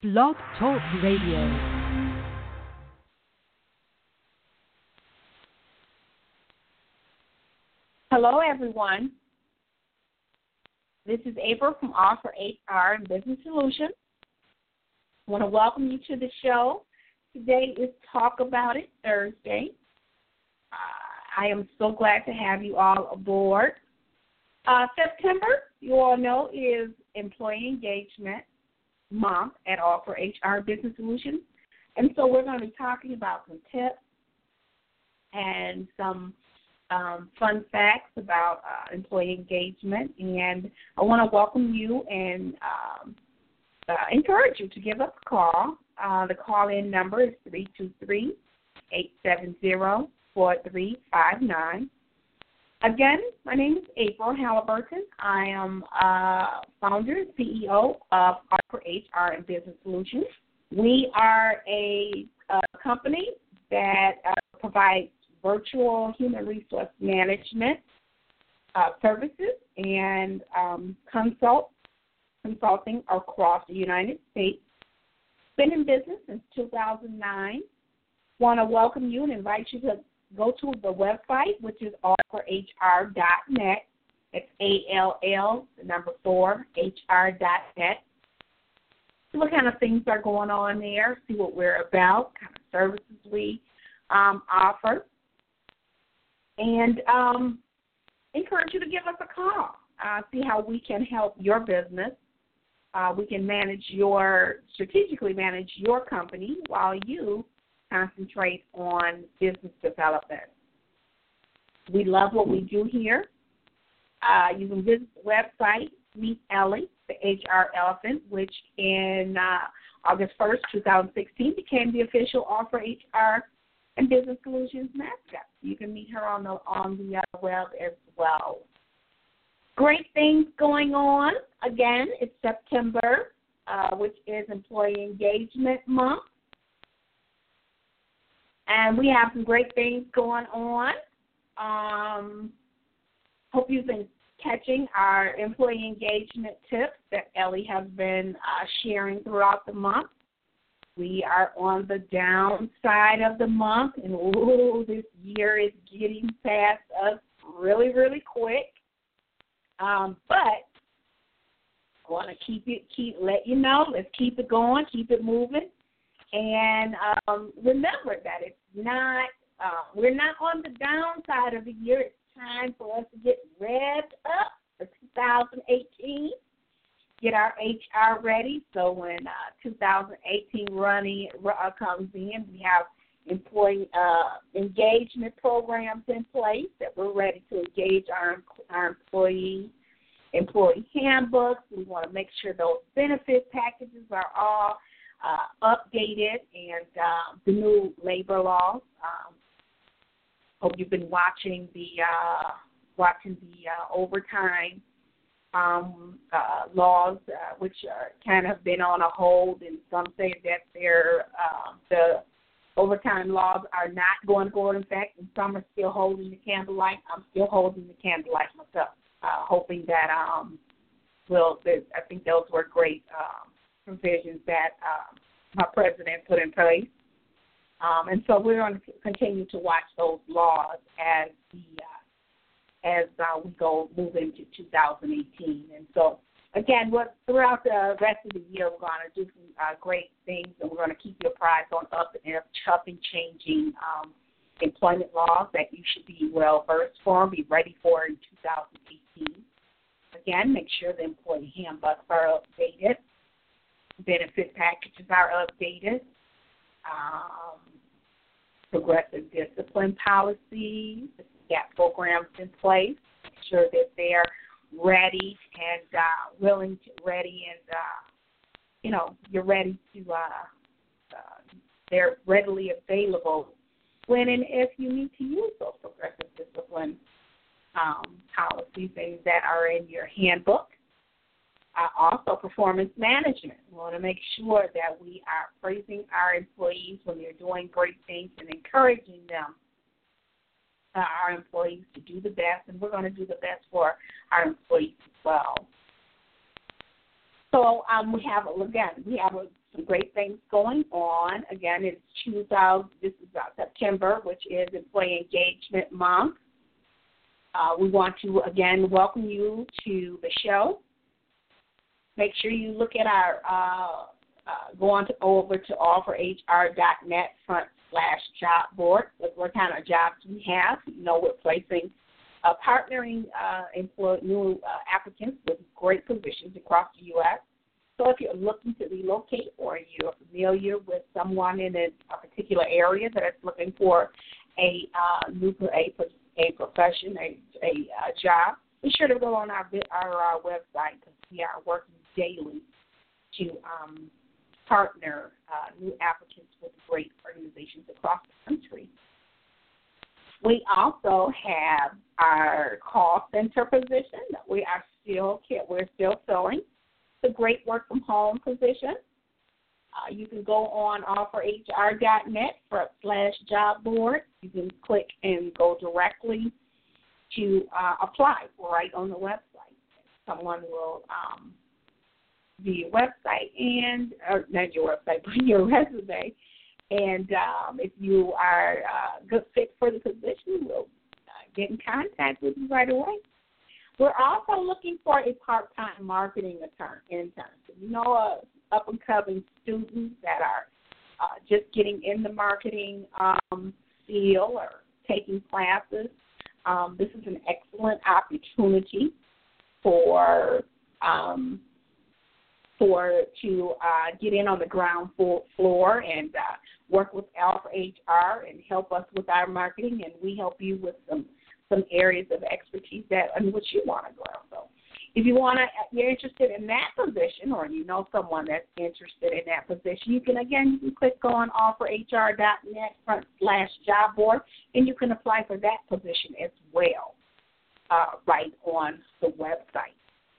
Blog Talk Radio. Hello, everyone. This is April from Offer HR and Business Solutions. I want to welcome you to the show. Today is Talk About It Thursday. I am so glad to have you all aboard. September, you all know, is Employee Engagement Month at Offer HR Business Solutions. And so we're going to be talking about some tips and some fun facts about employee engagement. And I want to welcome you and encourage you to give us a call. The call-in number is 323-870-4359. Again, my name is April Halliburton. I am founder and CEO of Offer HR and Business Solutions. We are a company that provides virtual human resource management services and consulting across the United States. Been in business since 2009. Want to welcome you and invite you to go to the website, which is offerhr.net. It's ALL4HR.net. See what kind of things are going on there, see what we're about, kind of services we offer. And encourage you to give us a call, see how we can help your business. We can strategically manage your company while you concentrate on business development. We love what we do here. You can visit the website, meet Ellie, the HR Elephant, which in August 1st, 2016, became the official Offer HR and Business Solutions mascot. You can meet her on the web as well. Great things going on. Again, it's September, which is Employee Engagement Month. And we have some great things going on. Hope you've been catching our employee engagement tips that Ellie has been sharing throughout the month. We are on the downside of the month, and this year is getting past us really, really quick. But I want to let you know, let's keep it going, keep it moving. And remember that it's not, we're not on the downside of the year. It's time for us to get revved up for 2018, get our HR ready. So when 2018 comes in, we have employee engagement programs in place that we're ready to engage our employees. Employee handbooks, we want to make sure those benefit packages are all updated, and the new labor laws. Hope you've been watching the overtime laws, which kind of been on a hold, and some say that the overtime laws are not going to go into effect, and some are still holding the candlelight. I'm still holding the candlelight myself, hoping that I think those were great provisions that my president put in place. And so we're going to continue to watch those laws as we move into 2018. And so, again, throughout the rest of the year, we're going to do some great things, and we're going to keep you apprised on up and changing employment laws that you should be well versed for and be ready for in 2018. Again, make sure the employee handbooks are updated. Benefit packages are updated. Progressive discipline policies, GAP programs in place. Make sure that they're ready and you're ready to, they're readily available when and if you need to use those progressive discipline policies that are in your handbook. Also, performance management. We want to make sure that we are praising our employees when they're doing great things and encouraging them, our employees, to do the best, and we're going to do the best for our employees as well. So we have some great things going on. Again, it's this is September, which is Employee Engagement Month. We want to, again, welcome you to the show. Make sure you look at our, go on over to offerhr.net/job board. Look what kind of jobs we have. You know, we're placing, partnering new applicants with great positions across the U.S. So if you're looking to relocate or you're familiar with someone in a particular area that is looking for a profession, a job, be sure to go on our website because we are working daily to partner new applicants with great organizations across the country. We also have our call center position that we're still filling. It's a great work from home position. You can go on offerhr.net/job board. You can click and go directly to apply right on the website. Someone will view your website not your website, but your resume. And if you are a good fit for the position, we'll get in contact with you right away. We're also looking for a part-time marketing intern. You know, up-and-coming students that are just getting in the marketing field or taking classes. This is an excellent opportunity to get in on the ground floor and work with Alpha HR and help us with our marketing, and we help you with some areas of expertise in which you want to grow. So if you're interested in that position, or you know someone that's interested in that position, you can click on offerhr.net/job board, and you can apply for that position as well right on the website.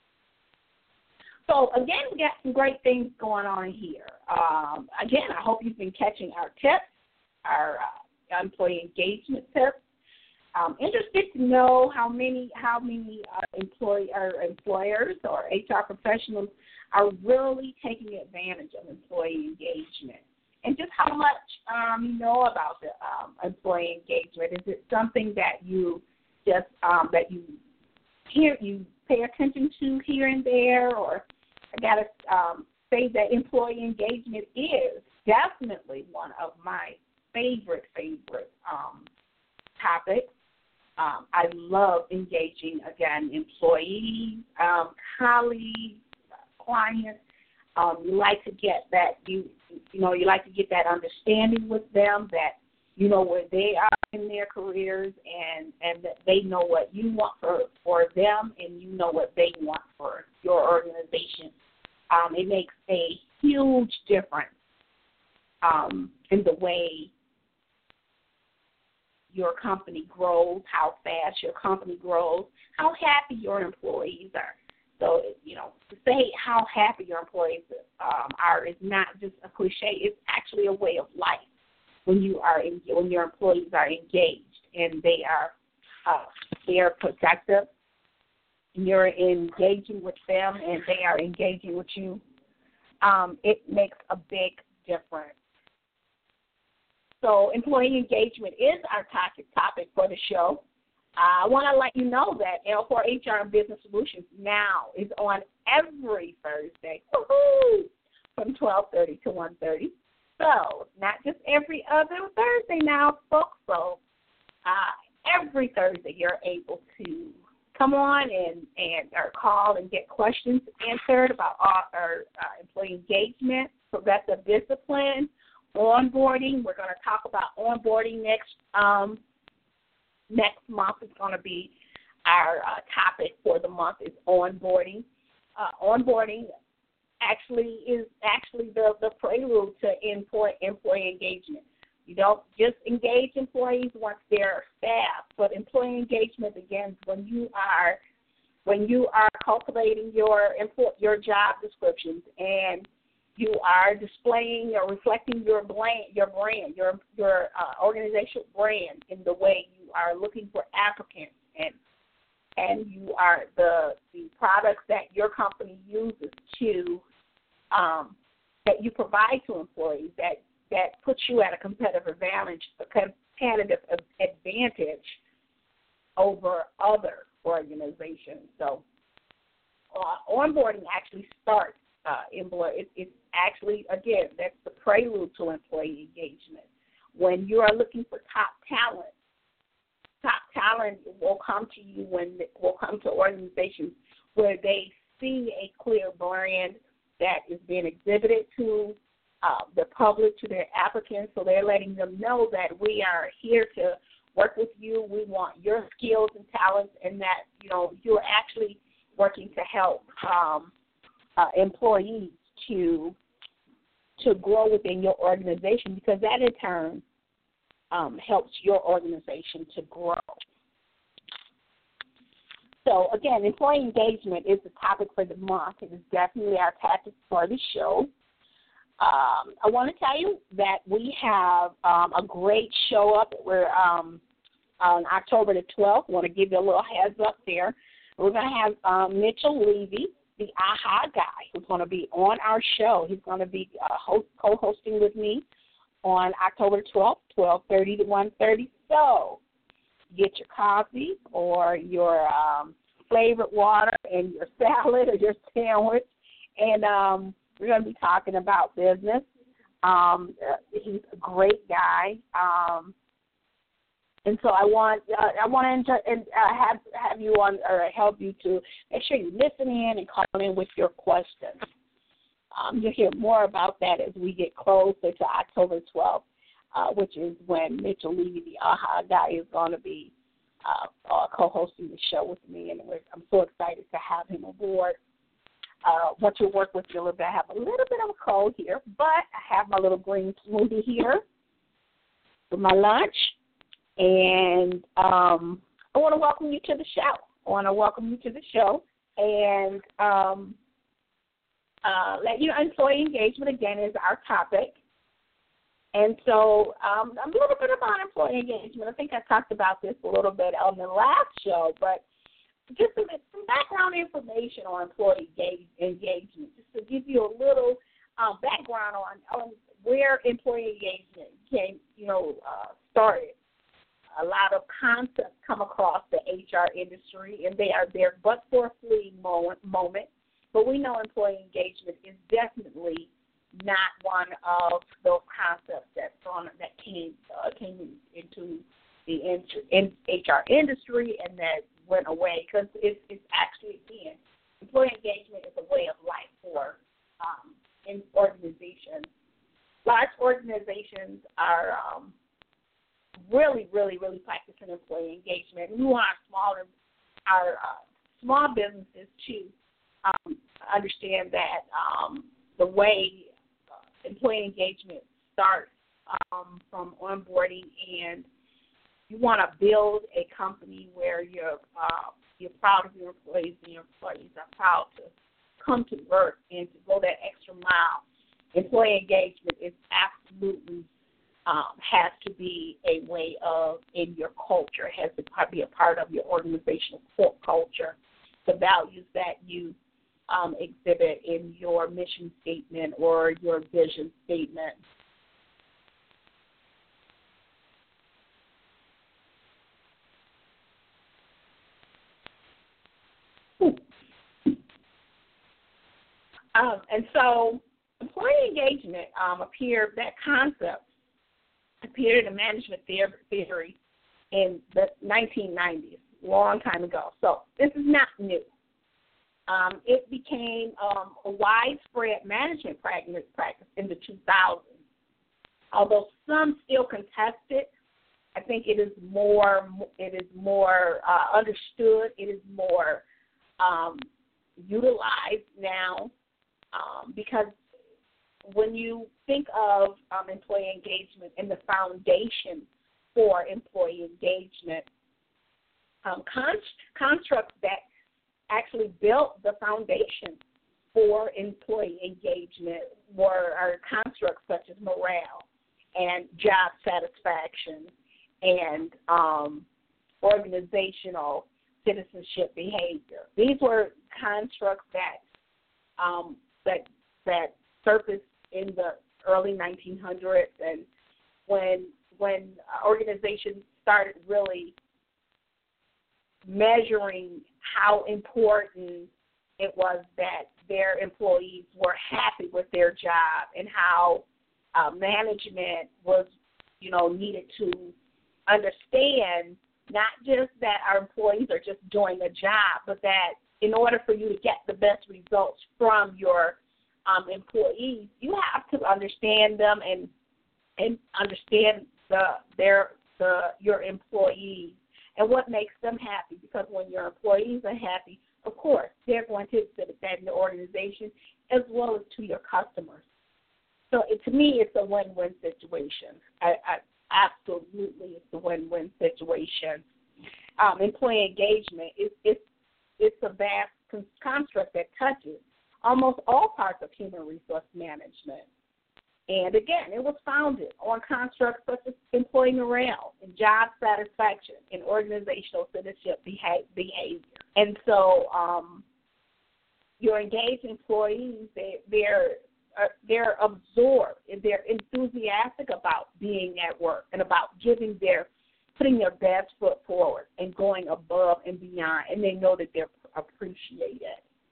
So, again, we got some great things going on here. Again, I hope you've been catching our tips, our employee engagement tips. Interested to know how many employers or HR professionals are really taking advantage of employee engagement, and just how much you know about the employee engagement. Is it something that you just you pay attention to here and there, or I gotta say that employee engagement is definitely one of my favorite topics. I love engaging, again, employees, colleagues, clients. You like to get that you like to get that understanding with them, that you know where they are in their careers, and that they know what you want for them, and you know what they want for your organization. It makes a huge difference in the way your company grows, how fast your company grows, how happy your employees are. So, to say how happy your employees are is not just a cliche. It's actually a way of life when your employees are engaged and they are productive, and you're engaging with them and they are engaging with you. It makes a big difference. So employee engagement is our topic for the show. I want to let you know that L4 HR and Business Solutions now is on every Thursday from 12:30 to 1:30. So not just every other Thursday now, folks. So every Thursday you're able to come on and or call and get questions answered about our employee engagement, progressive discipline, onboarding. We're going to talk about onboarding next month. Is going to be our topic for the month is onboarding. Onboarding is the prelude to employee engagement. You don't just engage employees once they're staff, but employee engagement begins when you are cultivating your job descriptions, and you are displaying or reflecting your brand, your organizational brand in the way you are looking for applicants and you are the products that your company uses to that you provide to employees that puts you at a competitive advantage over other organizations. So onboarding actually starts employee. It's actually, again, that's the prelude to employee engagement. When you are looking for top talent will come to you will come to organizations where they see a clear brand that is being exhibited to the public, to their applicants, so they're letting them know that we are here to work with you. We want your skills and talents, and that you're actually working to help employees to grow within your organization, because that in turn helps your organization to grow. So, again, employee engagement is the topic for the month. It is definitely our tactic for the show. I want to tell you that we have a great show up. We're on October the 12th. I want to give you a little heads up there. We're going to have Mitchell Levy, the AHA guy, who's going to be on our show. He's going to be co-hosting with me on October 12th, 12:30 to 1:30. So get your coffee or your flavored water and your salad or your sandwich, and we're going to be talking about business. He's a great guy, and so I want to have you on, or help you to make sure you listen in and call in with your questions. You'll hear more about that as we get closer to October 12th, which is when Mitchell Levy, the AHA guy, is going to be co-hosting the show with me, and I'm so excited to have him aboard. Want to work with you a little bit. I have a little bit of a cold here, but I have my little green smoothie here for my lunch, and I want to welcome you to the show. And let you know, employee engagement, again, is our topic. And so a little bit about employee engagement. I think I talked about this a little bit on the last show, but just some background information on employee engagement, just to give you a little background on where employee engagement started. A lot of concepts come across the HR industry, and they are there but for a fleeting moment. But we know employee engagement is definitely not one of those concepts that came into the HR industry and that went away, because it's actually, again, employee engagement is a way of life for in organizations. Large organizations are really, really, really practicing employee engagement. We want our small businesses to understand that the way employee engagement starts from onboarding, and you want to build a company where you're proud of your employees, and your employees are proud to come to work and to go that extra mile. Employee engagement is absolutely has to be a way of, in your culture, it has to be a part of your organizational culture, the values that you exhibit in your mission statement or your vision statement. And so employee engagement that concept appeared in management theory in the 1990s, a long time ago. So this is not new. It became a widespread management practice in the 2000s. Although some still contest it, I think it is more understood. It is more utilized now, because when you think of employee engagement and the foundation for employee engagement, constructs that actually built the foundation for employee engagement are constructs such as morale and job satisfaction and organizational citizenship behavior. These were constructs that surfaced in the early 1900s, and when organizations started really measuring how important it was that their employees were happy with their job, and how management was, needed to understand not just that our employees are just doing a job, but that in order for you to get the best results from your employees, you have to understand them and understand your employees and what makes them happy. Because when your employees are happy, of course, they're going to exhibit that in the organization as well as to your customers. So to me, it's a win-win situation. Absolutely, it's a win-win situation. Employee engagement it's a vast construct that touches almost all parts of human resource management. And again, it was founded on constructs such as employee morale and job satisfaction and organizational citizenship behavior. And so your engaged employees, they're absorbed and they're enthusiastic about being at work and about putting their best foot forward and going above and beyond, and they know that they're appreciated.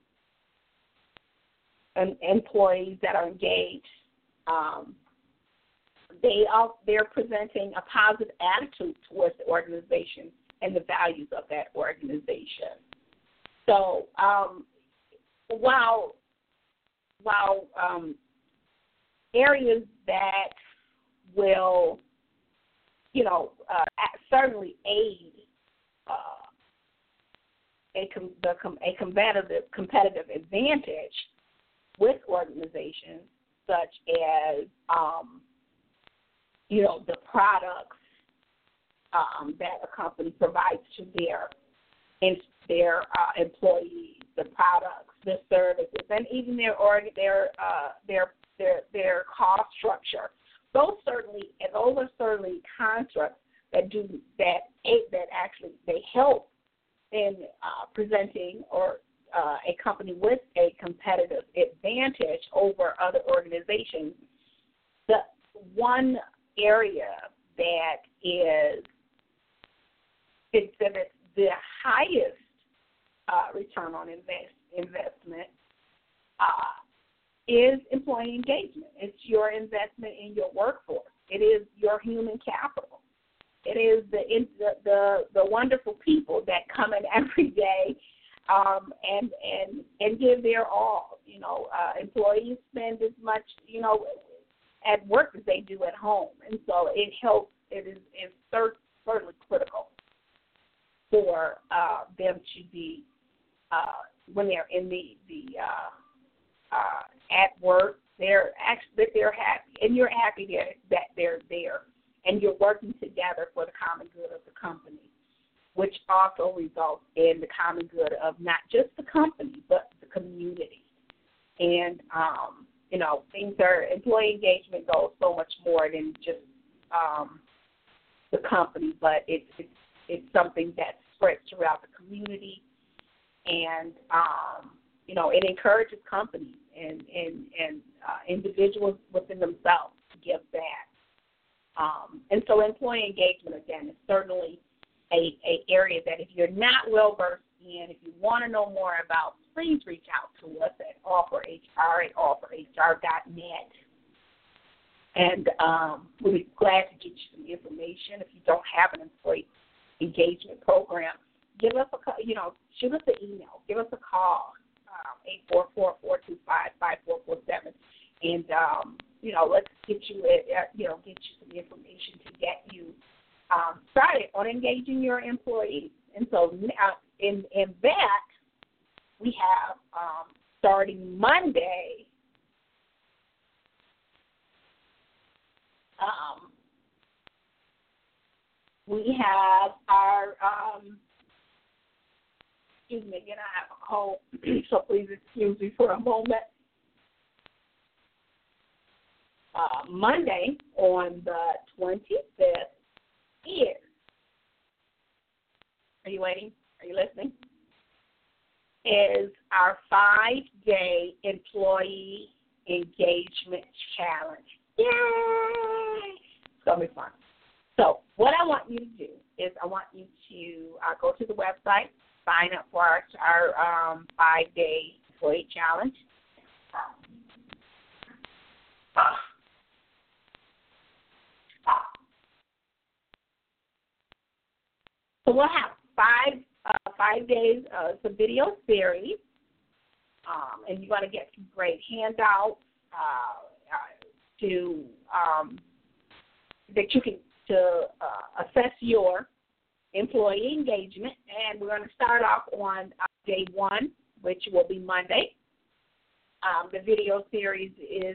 And employees that are engaged, they're presenting a positive attitude towards the organization and the values of that organization. So while areas that will, certainly aid a competitive advantage with organizations, such as the products that a company provides to their employees, the products, the services, and even their cost structure. Those are certainly constructs that actually they help in presenting or a company with a competitive advantage over other organizations. The one area that exhibits the highest return on investment is employee engagement. It's your investment in your workforce. It is your human capital. It is the wonderful people that come in every day and give their all. Employees spend as much at work as they do at home, and so it helps. It is certainly critical for them to be when they're in the at work. They're happy, and you're happy that they're there, and you're working together for the common good of the company, which also results in the common good of not just the company but the community. And employee engagement goes so much more than just the company, but it's something that spreads throughout the community, and it encourages companies and individuals within themselves to give back. And so employee engagement, again, is certainly a area that if you're not well versed in, if you want to know more about, please reach out to us at offerhr@offerhr.net. And we'll be glad to get you some information. If you don't have an employee engagement program, give us shoot us an email, give us a call, 844-425-5447, and let's get you some information to get you started on engaging your employees. And so in that, we have starting Monday, we have our excuse me again, I have a cold, so please excuse me for a moment. Monday on the 25th is, are you waiting? Are you listening? Is our 5-day employee engagement challenge. Yay! It's going to be fun. So what I want you to do is I want you to go to the website, sign up for our 5-day employee challenge. So we'll have 5 days. It's a video series, and you're going to get some great handouts that you can assess your employee engagement. And we're going to start off on day 1, which will be Monday. The video series is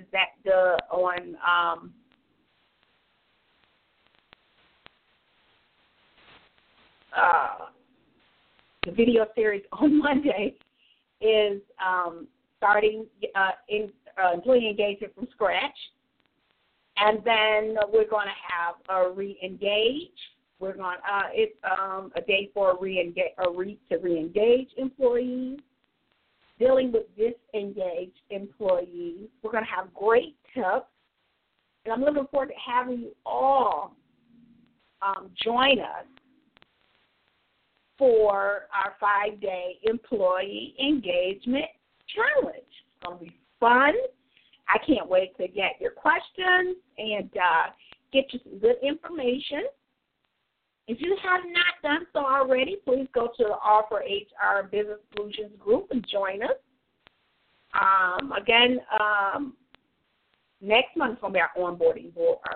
the video series on Monday is starting in employee engagement from scratch, and then we're going to have a re-engage. We're going it's a day for to re-engage employees, dealing with disengaged employees. We're going to have great tips, and I'm looking forward to having you all join us for our 5-day employee engagement challenge. It's going to be fun. I can't wait to get your questions and get you some good information. If you have not done so already, please go to the Offer HR Business Solutions group and join us. Again, next month is going to be our onboarding.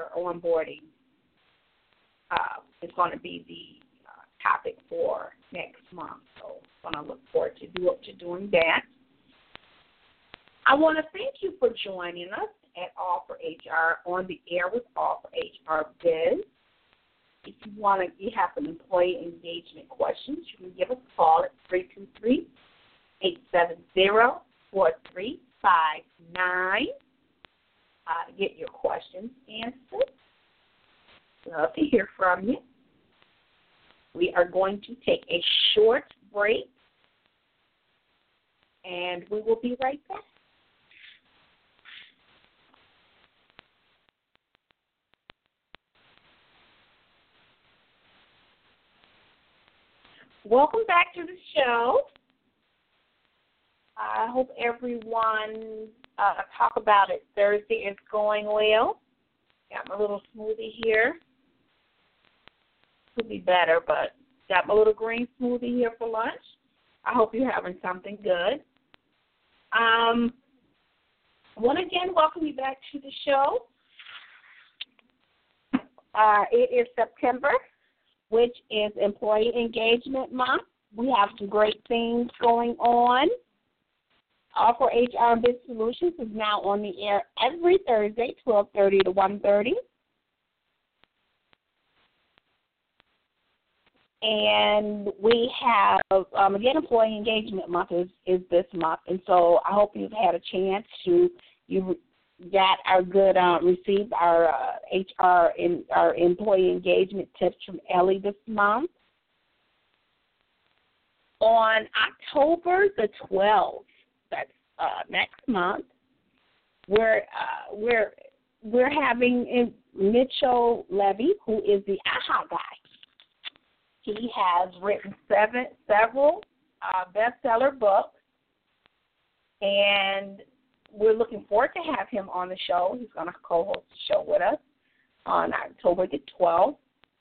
It's going to be the topic for next month. So I'm going to look forward to doing that. I want to thank you for joining us at Offer HR on the air with Offer HR Biz. If you have some employee engagement questions, you can give us a call at 323-870-4359 to get your questions answered. Love to hear from you. We are going to take a short break, and we will be right back. Welcome back to the show. I hope everyone Talk About It Thursday is going well. Got my little smoothie here. Could be better, but got my little green smoothie here for lunch. I hope you're having something good. I want to again welcome you back to the show. It is September, which is Employee Engagement Month. We have some great things going on. Offer HR and Business Solutions is now on the air every Thursday, 12:30 to 1:30. And we have, again, Employee Engagement Month is this month. And so I hope you've had a chance you got our good, received our HR and our employee engagement tips from Ellie this month. On October the 12th, that's next month, we're having Mitchell Levy, who is the AHA guy. He has written several bestseller books, and we're looking forward to have him on the show. He's going to co-host the show with us on October the 12th.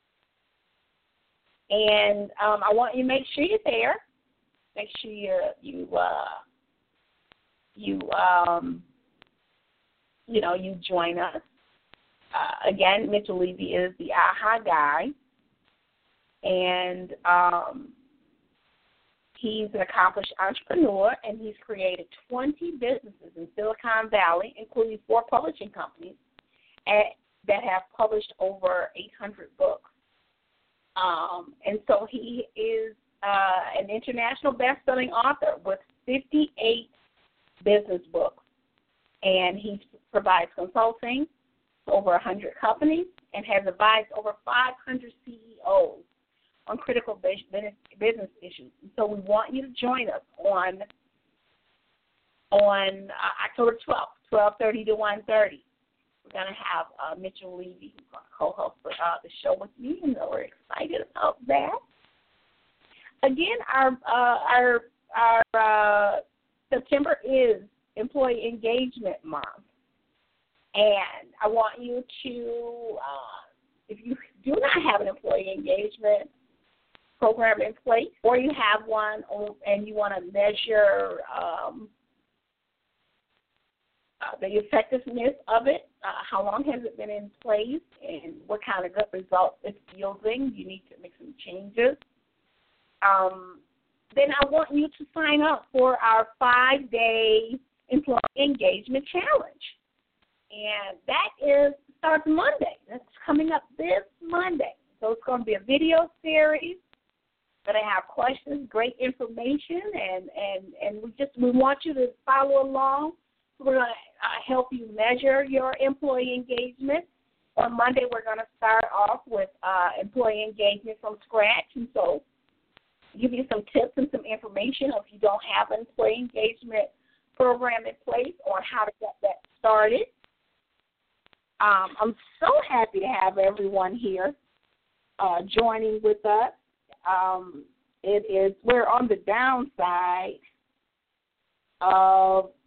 And I want you to make sure you're there. Make sure you join us. Again, Mitchell Levy is the AHA guy. And he's an accomplished entrepreneur, and he's created 20 businesses in Silicon Valley, including 4 publishing companies that have published over 800 books. And so he is an international best-selling author with 58 business books. And he provides consulting to over 100 companies and has advised over 500 CEOs on critical business issues. And so we want you to join us on October 12th, 12:30 to 1:30. We're going to have Mitchell Levy, who's going to co-host the show with me, and we're excited about that. Again, our September is Employee Engagement Month, and I want you to, if you do not have an employee engagement program in place, or you have one and you want to measure the effectiveness of it, how long has it been in place, and what kind of good results it's yielding, you need to make some changes. Then I want you to sign up for our 5-day Employee Engagement Challenge. And that starts Monday. That's coming up this Monday. So it's going to be a video series. Going to have questions, great information, and we want you to follow along. We're going to help you measure your employee engagement. On Monday, we're going to start off with employee engagement from scratch, and so give you some tips and some information if you don't have an employee engagement program in place on how to get that started. I'm so happy to have everyone here joining with us. We're on the downside of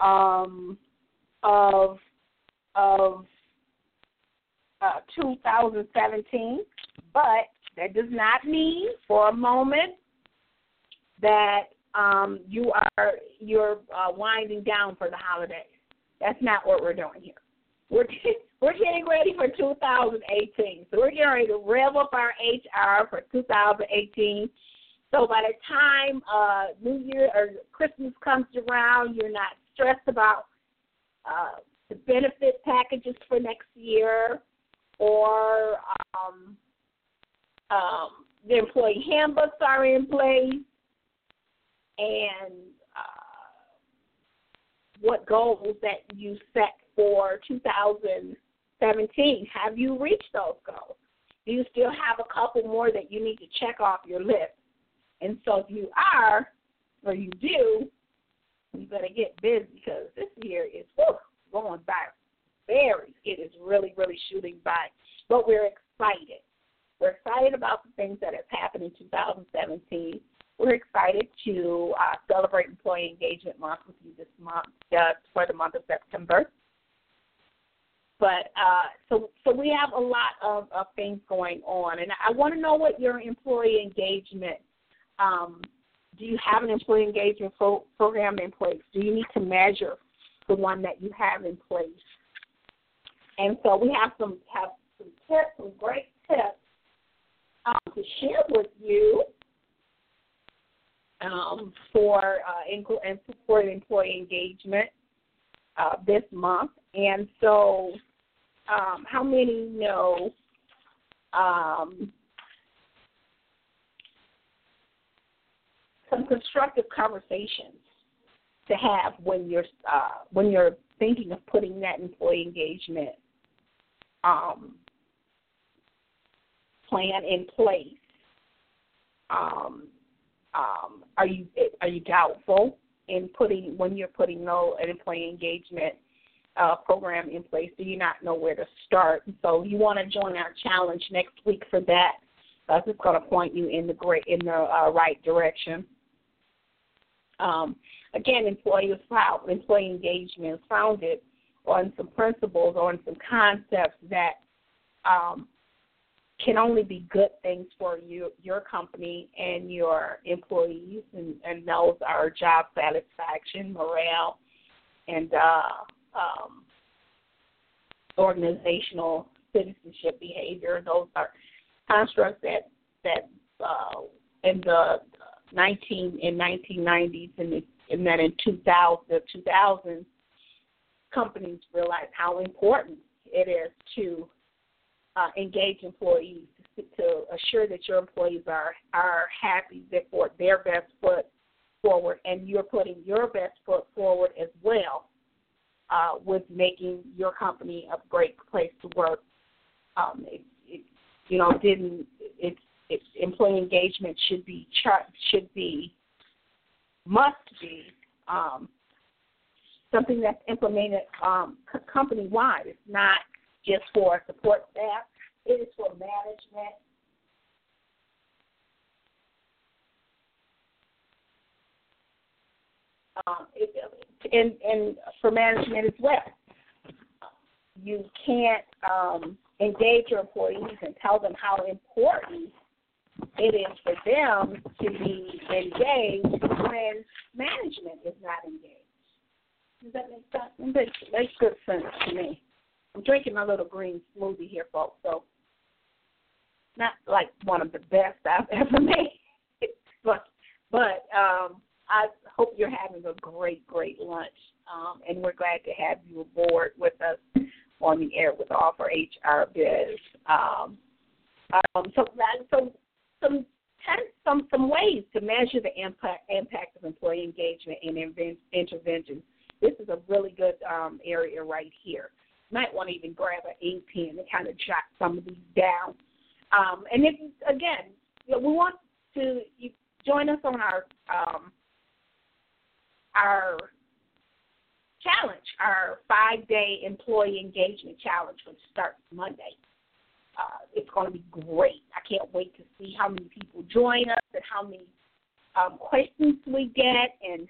2017, but that does not mean for a moment that you're winding down for the holidays. That's not what we're doing here. We're getting ready for 2018, so we're getting ready to rev up our HR for 2018. So by the time New Year or Christmas comes around, you're not stressed about the benefit packages for next year, or the employee handbooks are in place, and what goals that you set for 2017. Have you reached those goals? Do you still have a couple more that you need to check off your list? And so if you are, or you do, you better get busy, because this year is going by very. It is really, really shooting by. But we're excited. We're excited about the things that have happened in 2017. We're excited to celebrate Employee Engagement Month with you this month, for the month of September. But so we have a lot of things going on. And I want to know what your employee engagement, do you have an employee engagement program in place? Do you need to measure the one that you have in place? And so we have some tips, some great tips to share with you for employee engagement this month. And so how many know some constructive conversations to have when you're thinking of putting that employee engagement plan in place? Are you doubtful when you're putting an employee engagement program in place? Do you not know where to start? And so you want to join our challenge next week for that. That's just going to point you in the right direction. Again, employee engagement is founded on some principles, on some concepts that can only be good things for your company and your employees, and those are job satisfaction, morale, and organizational citizenship behavior. Those are constructs that in the 1990s and then in 2000s, companies realized how important it is to engage employees, to assure that your employees are happy, that put their best foot forward, and you're putting your best foot forward as well with making your company a great place to work. employee engagement must be something that's implemented company-wide. It's not just for support staff. It is for management. And for management as well. You can't engage your employees and tell them how important it is for them to be engaged when management is not engaged. Does that make sense? It makes good sense to me. I'm drinking my little green smoothie here, folks, so not like one of the best I've ever made, but I hope you're having a great, great lunch, and we're glad to have you aboard with us on the air with All for HR Biz. Some ways to measure the impact of employee engagement and intervention. This is a really good area right here. You might want to even grab an ink pen and kind of jot some of these down. And if, again, we want to join us on our challenge, our 5-day employee engagement challenge, which starts Monday. It's going to be great. I can't wait to see how many people join us and how many questions we get and,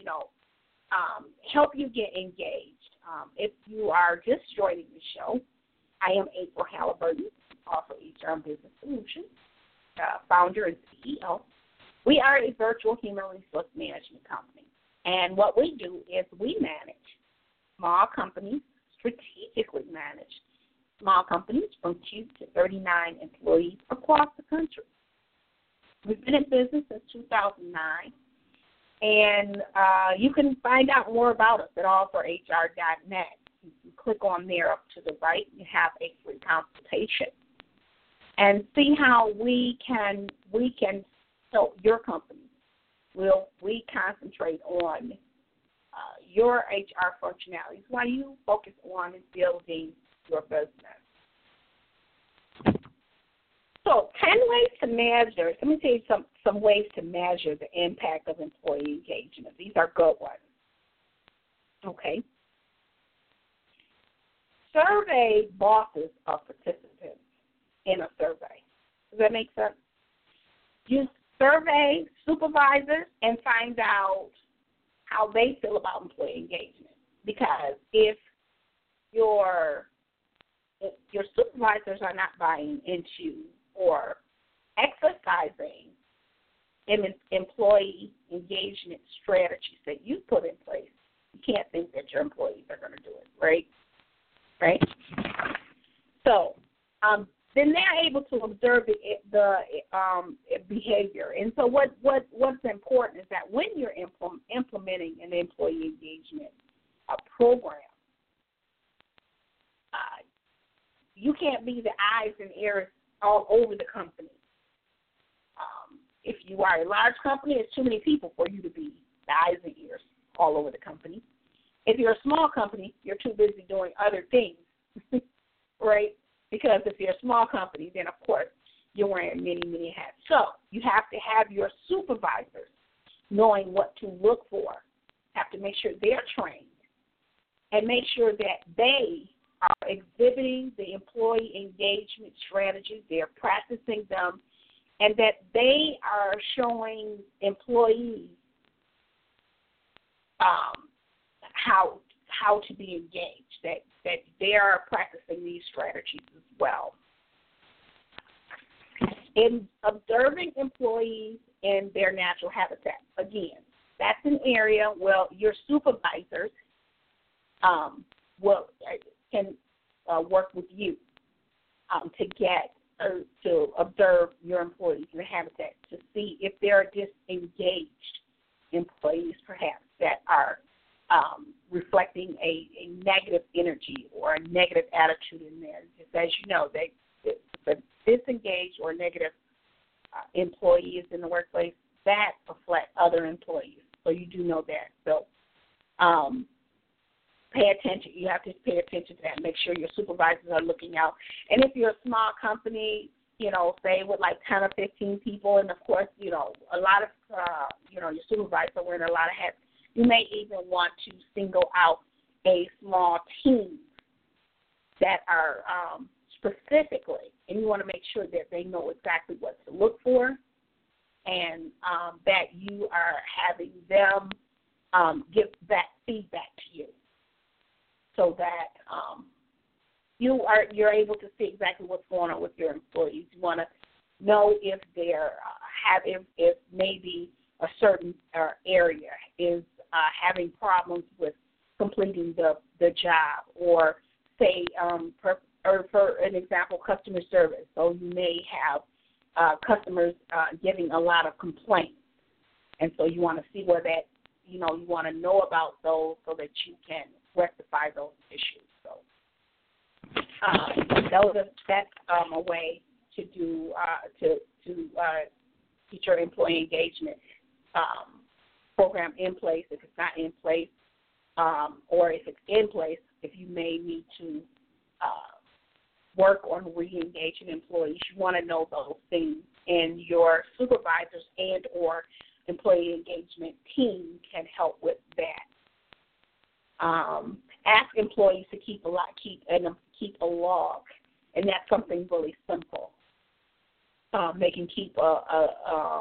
help you get engaged. If you are just joining the show, I am April Halliburton, Offer HR Business Solutions, founder and CEO. We are a virtual human resource management company. And what we do is we manage small companies, strategically manage small companies from 2 to 39 employees across the country. We've been in business since 2009, and you can find out more about us at allforhr.net. You can click on there up to the right and have a free consultation and see how we can help your company. We concentrate on your HR functionalities while you focus on building your business. So 10 ways to measure. Let me tell you some ways to measure the impact of employee engagement. These are good ones. Okay. Survey bosses of participants in a survey. Does that make sense? You survey supervisors and find out how they feel about employee engagement. Because if your supervisors are not buying into or exercising employee engagement strategies that you put in place, you can't think that your employees are going to do it, right? Right? So then they're able to observe the behavior. And so what's important is that when you're implementing an employee engagement program, you can't be the eyes and ears all over the company. If you are a large company, it's too many people for you to be the eyes and ears all over the company. If you're a small company, you're too busy doing other things, right? Because if you're a small company, then, of course, you're wearing many, many hats. So you have to have your supervisors knowing what to look for, have to make sure they're trained, and make sure that they are exhibiting the employee engagement strategies, they're practicing them, and that they are showing employees how to be engaged, that they are practicing these strategies as well. In observing employees in their natural habitat, again, that's an area where your supervisors can work with you to observe your employees in the habitat to see if there are disengaged employees, perhaps, that are reflecting a negative energy or a negative attitude in there. Just as you know, the disengaged or negative employees in the workplace, that reflect other employees. So you do know that. So pay attention. You have to pay attention to that. Make sure your supervisors are looking out. And if you're a small company, say with like 10 or 15 people, and of course, a lot of, your supervisor wearing a lot of hats. You may even want to single out a small team that are specifically, and you want to make sure that they know exactly what to look for, and that you are having them give that feedback to you, so that you're able to see exactly what's going on with your employees. You want to know if they're if maybe a certain area is having problems with completing the job, or say, for an example, customer service. So you may have customers giving a lot of complaints, and so you want to see where that, you want to know about those so that you can rectify those issues. So that's a way to do to get your employee engagement program in place. If it's not in place, or if it's in place, if you may need to work on re-engaging employees, you want to know those things, and your supervisors and or employee engagement team can help with that. Ask employees to keep a log, and that's something really simple. They can keep a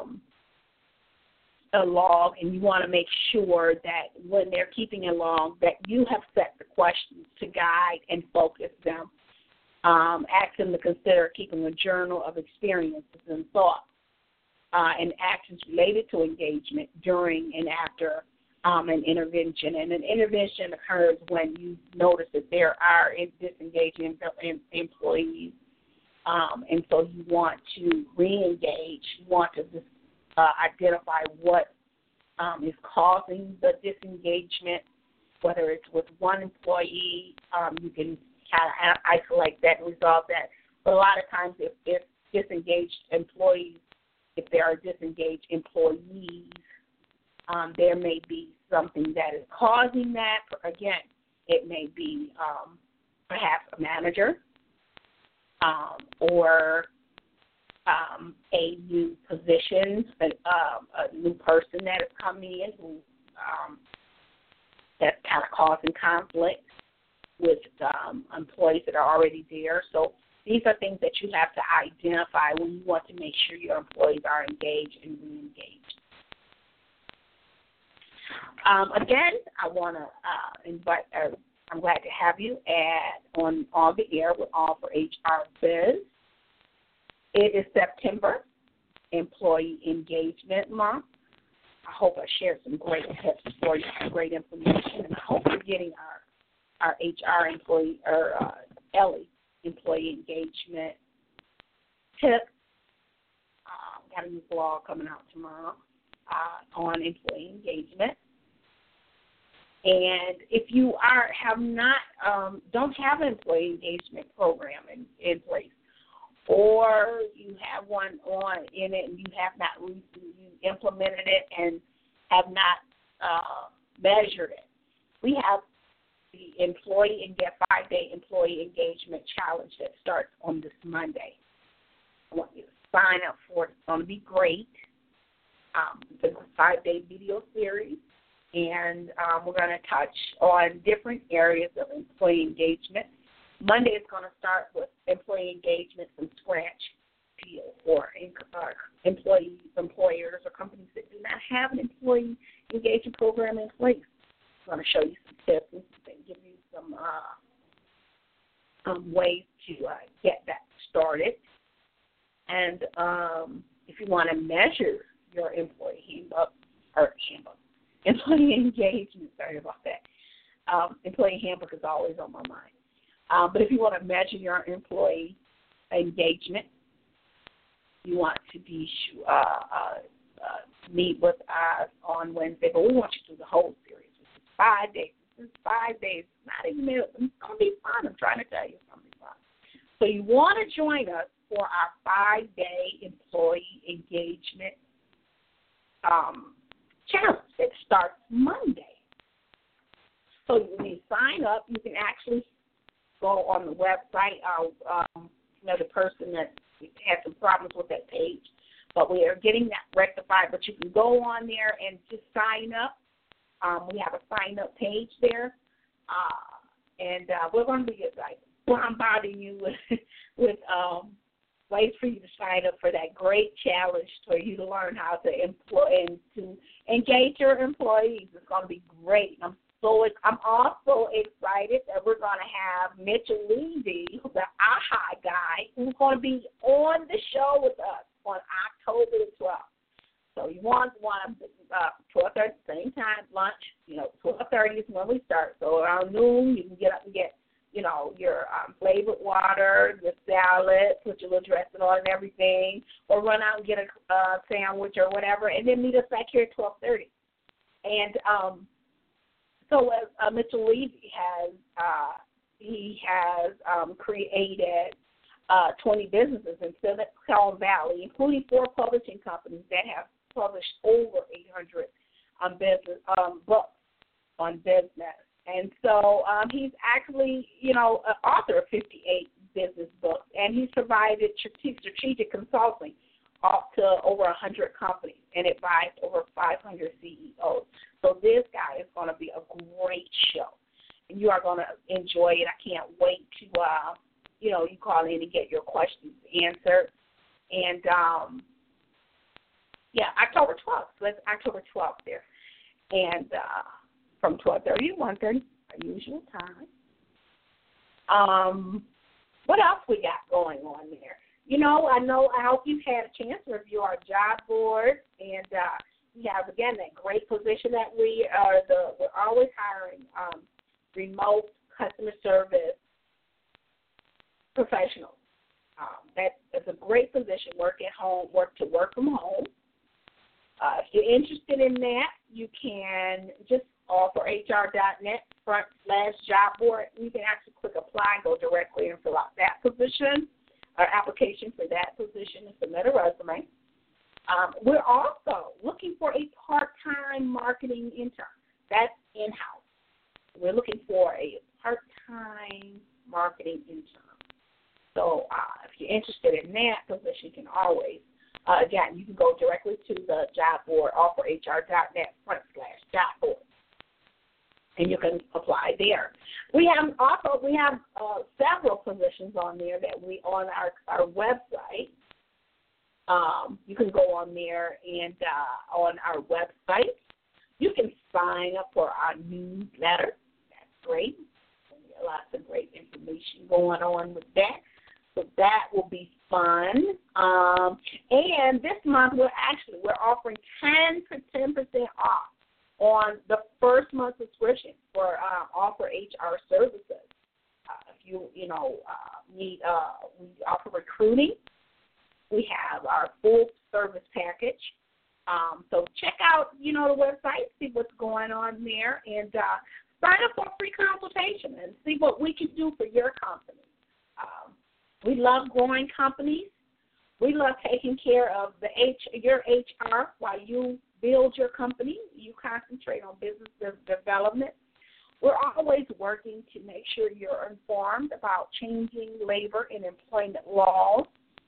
log, and you want to make sure that when they're keeping a log, that you have set the questions to guide and focus them. Ask them to consider keeping a journal of experiences and thoughts and actions related to engagement during and after an intervention. And an intervention occurs when you notice that there are disengaging employees, and so you want to re-engage. You want to identify what is causing the disengagement, whether it's with one employee. You can kind of isolate that and resolve that. But a lot of times if disengaged employees, if there are disengaged employees, there may be something that is causing that. Again, it may be perhaps a manager or a new position, a new person that is coming in who that's kind of causing conflict with employees that are already there. So these are things that you have to identify when you want to make sure your employees are engaged and re-engaged. Again, I want to invite. I'm glad to have you on the air with All for HR Biz. It is September, Employee Engagement Month. I hope I shared some great tips for you, some great information, and I hope you're getting our HR employee, or Ellie employee engagement tips. Got a new blog coming out tomorrow on employee engagement. And if you don't have an employee engagement program in place, or you have one in it and you have not recently implemented it and have not measured it, we have the 5-day employee engagement challenge that starts on this Monday. I want you to sign up for it. It's going to be great. It's a 5-day video series, and we're going to touch on different areas of employee engagement. Monday is going to start with employee engagement from scratch for employers or companies that do not have an employee engagement program in place. I'm going to show you some tips and give you some ways to get that started. And if you want to measure your employee employee engagement, sorry about that. Employee handbook is always on my mind. But if you want to measure your employee engagement, you want to be meet with us on Wednesday, but we want you to do the whole series, which is 5 days. This is 5 days. Not even it's going to be fun. I'm trying to tell you it's going to be fun. So you want to join us for our 5-day employee engagement challenge that starts Monday. So when you sign up, you can actually go on the website. The person that We had some problems with that page, but we are getting that rectified. But you can go on there and just sign up. We have a sign-up page there, and we're going to be like bombarding you with ways for you to sign up for that great challenge for you to learn how to employ and to engage your employees. It's going to be great. I'm also excited that we're going to have Mitchell Levy, the AHA guy, who's going to be on the show with us on October the 12th. So you want 12:30, same time, lunch. 12:30 is when we start. So around noon, you can get up and get, your flavored water, your salad, put your little dressing on and everything, or run out and get a sandwich or whatever, and then meet us back here at 12:30. And so Mitchell Levy has created 20 businesses in Silicon Valley, including 4 publishing companies that have published over 800 books on business. And so he's actually, an author of 58 business books, and he's provided strategic consulting up to over 100 companies and advised over 500 CEOs. So this guy is going to be a great show, and you are going to enjoy it. I can't wait to, you call in and get your questions answered. And, October 12th. So it's October 12th there. And from 12:30 to 1:30, our usual time. What else we got going on there? I hope you've had a chance to review our job board, and we have, again, that great position that we're always hiring remote customer service professionals. That is a great position, work from home. If you're interested in that, you can just for HR.net/job board. You can actually click apply, go directly and fill out that position, or application for that position, and submit a resume. We're also looking for a part-time marketing intern. That's in-house. We're looking for a part-time marketing intern. So if you're interested in that position, you can always, again, you can go directly to the job board, offerhr.net/job board, and you can apply there. We have several positions on there that on our website. You can go on there and on our website, you can sign up for our newsletter. That's great. Lots of great information going on with that. So that will be fun. And this month we're offering 10% off on the first month subscription for Offer HR services. If you need, we offer recruiting. We have our full service package. So check out, the website, see what's going on there, and sign up for a free consultation and see what we can do for your company. We love growing companies. We love taking care of your HR while you build your company. You concentrate on business development. We're always working to make sure you're informed about changing labor and employment laws.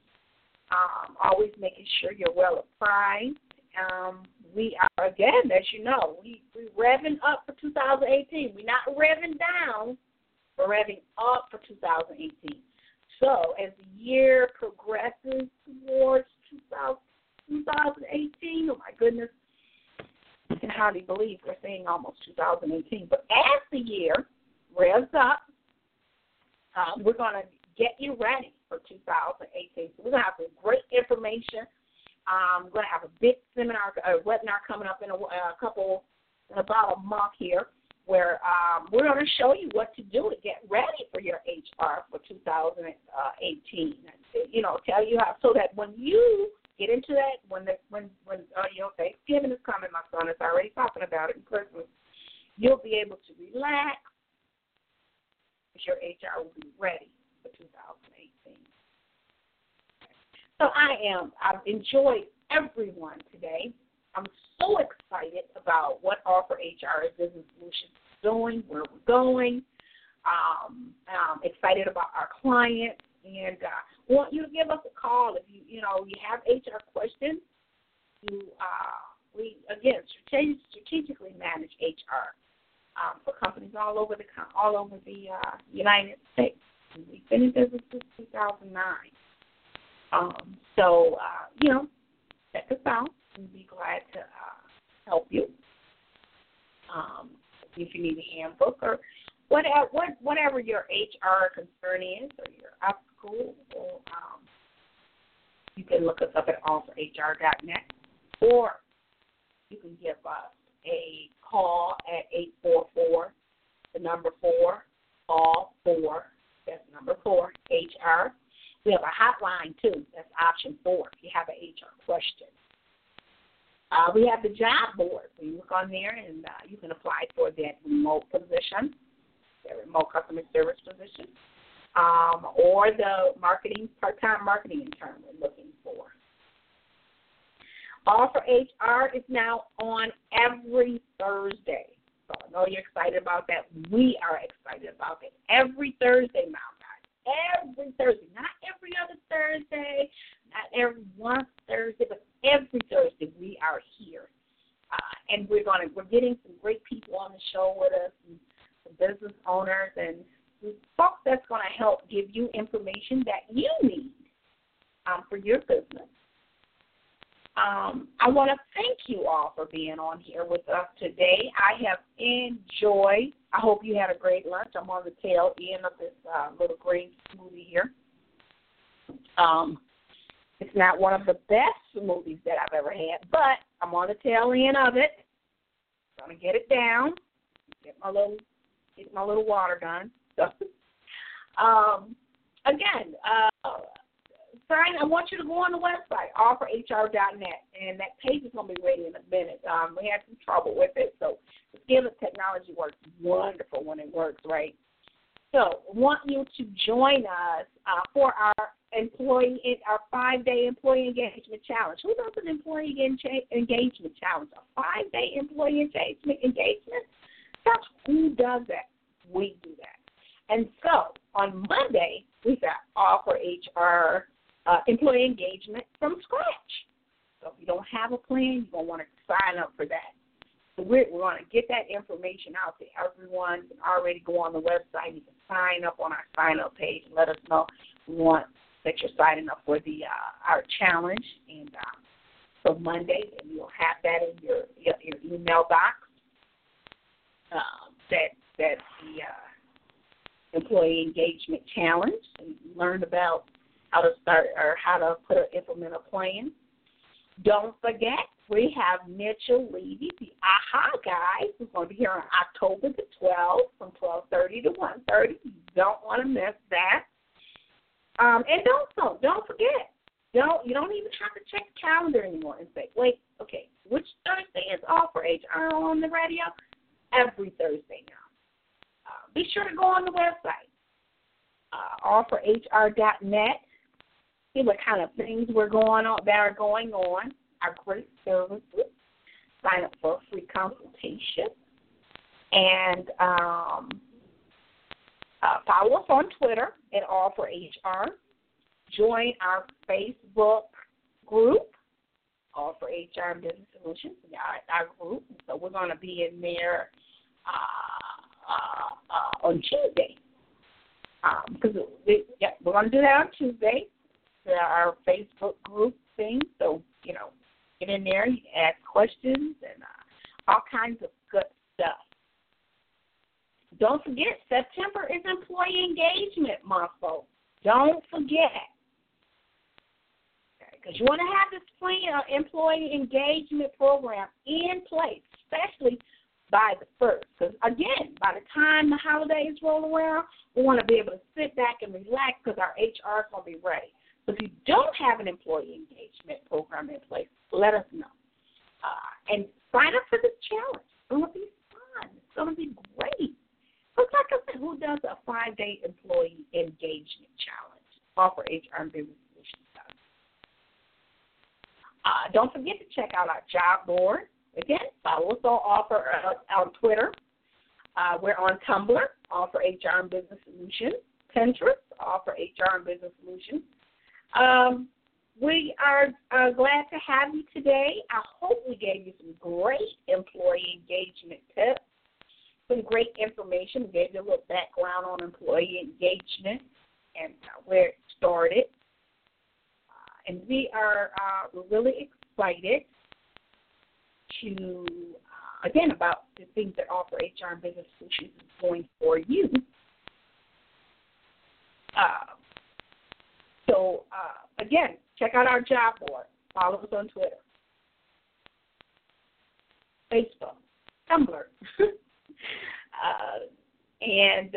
Always making sure you're well apprised. We are, again, as you know, we're revving up for 2018. We're not revving down, we're revving up for 2018. So as the year progresses towards 2018, oh my goodness, I can hardly believe we're saying almost 2018. But as the year revs up, we're going to get you ready for 2018. So we're going to have some great information. We're going to have a big seminar, webinar coming up in about a month here, where we're going to show you what to do to get ready for your HR for 2018. Tell you how, so that when you get into that, when Thanksgiving is coming, my son is already talking about it, and Christmas, you'll be able to relax, because your HR will be ready for 2018. So I've enjoyed everyone today. I'm so excited about what Offer HR Business Solutions is doing, where we're going. I'm excited about our clients, and want you to give us a call if you have HR questions. We again strategically manage HR for companies all over the United States. We've been in business since 2009. Check us out. We'd be glad to help you. If you need a handbook or whatever your HR concern is, or your obstacle, you can look us up at allforhr.net, or you can give us a call at 844, the number 4, all 4, that's number 4, HR. We have a hotline, too. That's option 4 if you have an HR question. We have the job board. You look on there, and you can apply for that remote position, the remote customer service position, or the part-time marketing intern we're looking for. All for HR is now on every Thursday. So I know you're excited about that. We are excited about it. Every Thursday now, guys. Every Thursday. Not every other Thursday, not every one Thursday, but every Thursday we are here. And we're getting some great people on the show with us, and some business owners, and folks that's going to help give you information that you need for your business. I want to thank you all for being on here with us today. I have enjoyed. I hope you had a great lunch. I'm on the tail end of this little green smoothie here. It's not one of the best smoothies that I've ever had, but I'm on the tail end of it. I'm going to get it down, get my little water done. So, again, I want you to go on the website, allforhr.net, and that page is going to be ready in a minute. We had some trouble with it, so the skill of technology works wonderful when it works, right? So I want you to join us for our 5-day employee engagement challenge. Who does an employee engagement challenge? A 5-day employee engagement? That's who does that. We do that. And so on Monday, we got All for HR employee engagement from scratch. So if you don't have a plan, you're going to want to sign up for that. So we're going to get that information out to everyone. You can already go on the website. You can sign up on our sign-up page and let us know we want that you're signing up for our challenge. And so Monday, and you'll have that in your email box. That's the employee engagement challenge. And you learn about how to start or how to implement a plan. Don't forget, we have Mitchell Levy, the AHA guy, who's going to be here on October the 12th from 12:30 to 1:30. You don't want to miss that. And don't forget, you don't even have to check the calendar anymore and say, wait, okay, which Thursday is All for HR on the radio? Every Thursday now. Be sure to go on the website, allforhr.net. See what kind of things that are going on, our great services. Sign up for a free consultation. And follow us on Twitter at All4HR. Join our Facebook group, All for HR and Business Solutions, our group. So we're going to be in there on Tuesday. Because we're going to do that on Tuesday. Our Facebook group thing. So, get in there, you can ask questions and all kinds of good stuff. Don't forget, September is Employee Engagement Month, folks. Don't forget. Because you want to have this employee engagement program in place, especially by the 1st. Because, again, by the time the holidays roll around, we want to be able to sit back and relax because our HR is going to be ready. So if you don't have an employee engagement program in place, let us know. And sign up for this challenge. It's going to be fun. It's going to be great. Because like I said, who does a 5-day employee engagement challenge? All for HR and Business Solutions does. Don't forget to check out our job board. Again, follow us on Twitter. We're on Tumblr, All for HR and Business Solutions. Pinterest, All for HR and Business Solutions. We are glad to have you today. I hope we gave you some great employee engagement tips, some great information. We gave you a little background on employee engagement and where it started. And we are really excited to, again, about the things that Offer HR and Business Solutions is doing for you. Again, check out our job board. Follow us on Twitter, Facebook, Tumblr, and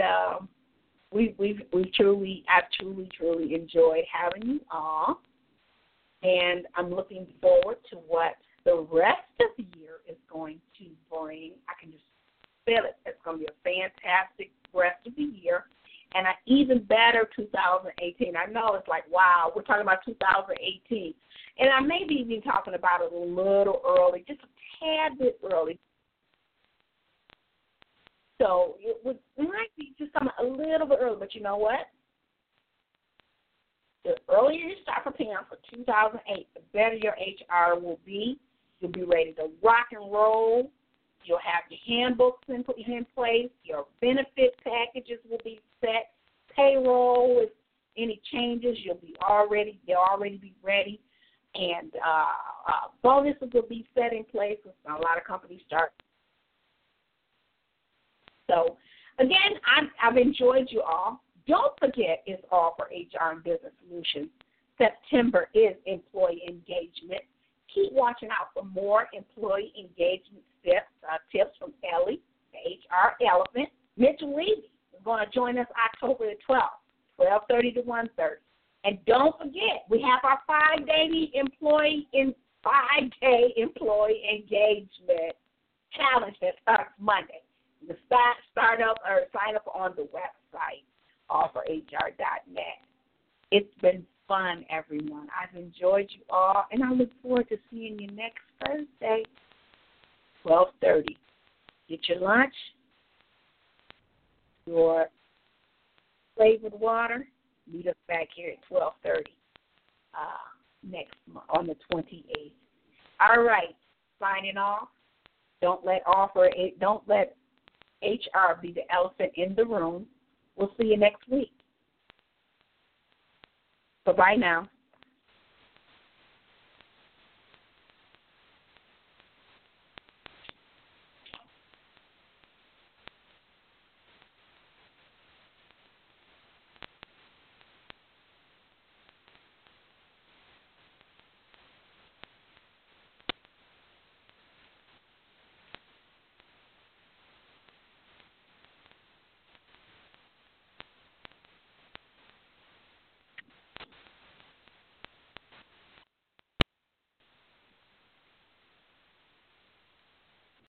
I've truly enjoyed having you all, and I'm looking forward to what the rest of the year is going to bring. I can just feel it. It's going to be a fantastic rest of the year. And an even better 2018. I know it's like, wow, we're talking about 2018. And I may be even talking about it a little early, just a tad bit early. So it might be just something a little bit early, but you know what? The earlier you start preparing for 2008, the better your HR will be. You'll be ready to rock and roll. You'll have your handbooks in place. Your benefit packages will be set. Payroll, with any changes, they'll already be ready. And bonuses will be set in place. A lot of companies start. So, again, I've enjoyed you all. Don't forget, it's all for HR and Business Solutions. September is employee engagement. Keep watching out for more employee engagement tips from Ellie, the HR elephant. Mitchell Levy is going to join us October the 12th, 12:30 to 1:30. And don't forget, we have our 5-day employee engagement challenge that starts Monday. The sign up on the website, offerhr.net. It's been fun, everyone. I've enjoyed you all, and I look forward to seeing you next Thursday, 12:30. Get your lunch, your flavored water. Meet us back here at 12:30 next month on the 28th. All right, signing off. Don't let HR be the elephant in the room. We'll see you next week. Bye-bye now.